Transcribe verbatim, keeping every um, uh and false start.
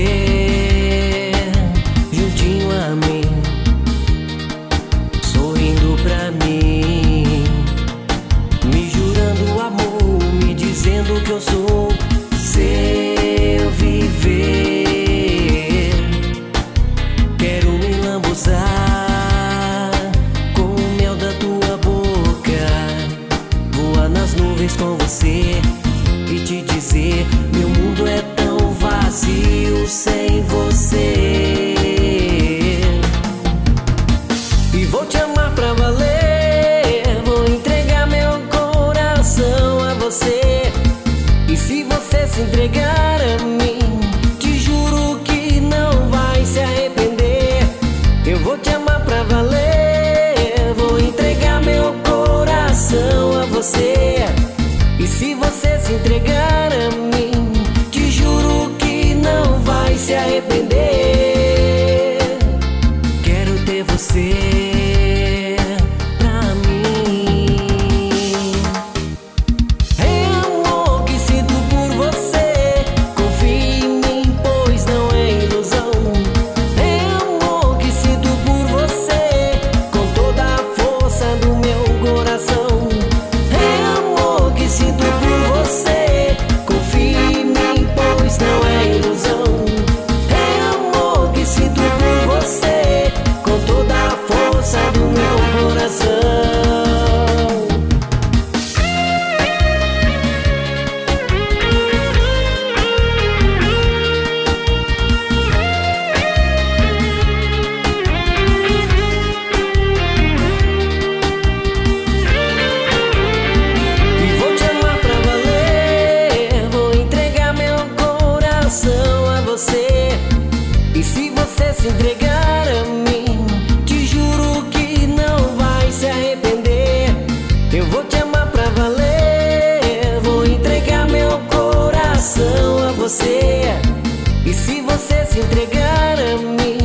você juntinho a mim, sorrindo pra mim, me jurando amor, me dizendo que eu sou seu viver. Quero me lambuzar com o mel da tua boca, voar nas nuvens com você e te dizer: meu mundo é tão vazio sem você. E vou te amar pra valer, vou entregar meu coração a você. E se você se entregar a mim, te juro que não vai se arrepender. Eu vou te amar pra valer, vou entregar meu coração a você. E se você se entregar a mim, te juro que não vai se arrepender. Quero ter você pra mim. É amor que sinto por você, confie em mim, pois não é ilusão. É amor que sinto por você, com toda a força do meu coração. É amor que sinto por você, confie em mim, pois não é ilusão. É amor que sinto por você, com toda a força do meu coração. E vou te amar pra valer, vou entregar meu coração a você. E se você se entregar a mim, te juro que não vai se arrepender. Eu vou te amar pra valer, vou entregar meu coração a você. E se você se entregar a mim,